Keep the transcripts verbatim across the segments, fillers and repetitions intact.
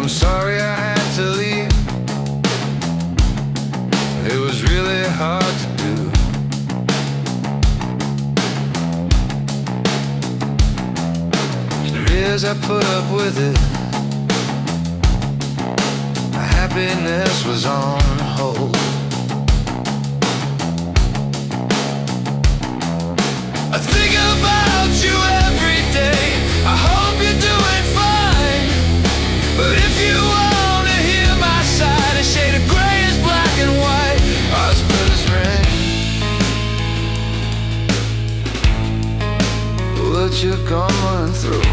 I'm sorry I had to leave. It was really hard to do. For years I put up with it. My happiness was on hold. I think about you every day. I hope you're doing fine. But if you wanna hear my side, a shade of gray is black and white. Ours split as rain. What you're going through,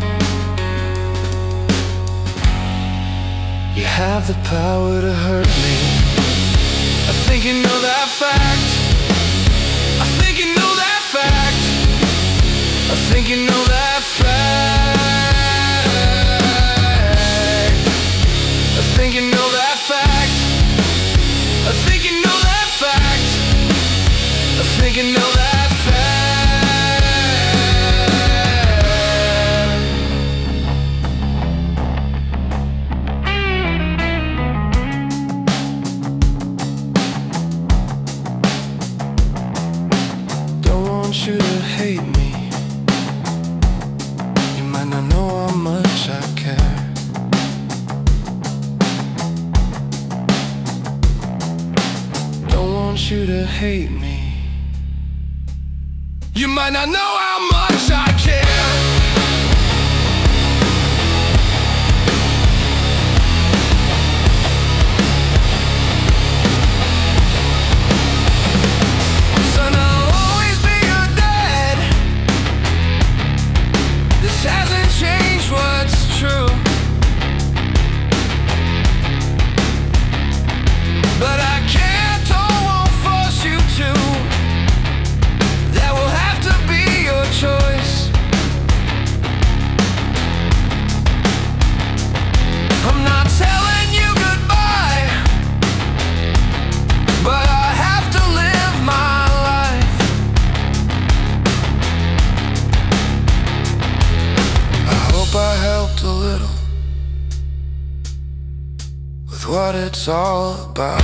you have the power to hurt me. I think you know that fact. I think you know that fact. I think you know that fact. I think you know that fact. I think you know that fact. I think you know that fact. Don't want you to hate me. You might not know how much I care. Don't want you to hate me. You might not know how much I care. Son, I'll always be your dad. This hasn't changed what's true. But I can't or won't force you to. That will have to be your choice. I'm not telling you goodbye, but I have to live my life. I hope I helped a little with what it's all about.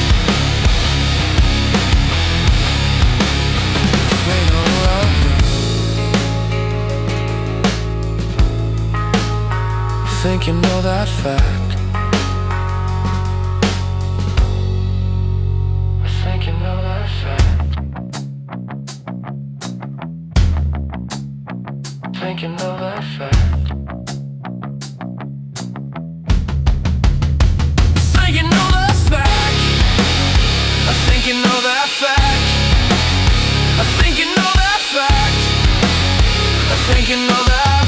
Afraid of love you. Think you know that fact. I think you know that fact. Think you know that fact. Think you know that fact. I think you know that fact. I think you know that fact. I think you know that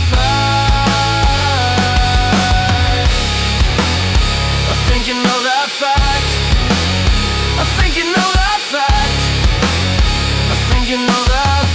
fact. I think you know that fact. I think you know that fact. I think you know that fact.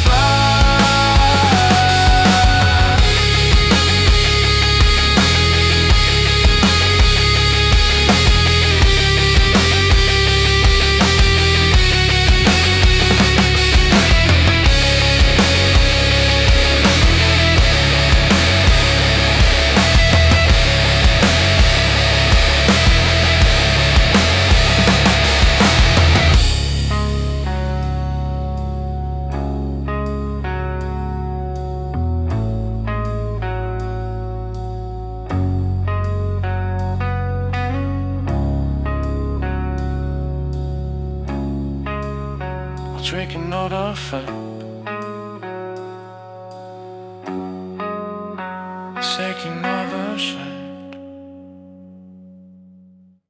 Drinking all the fact. Shaking all the shit.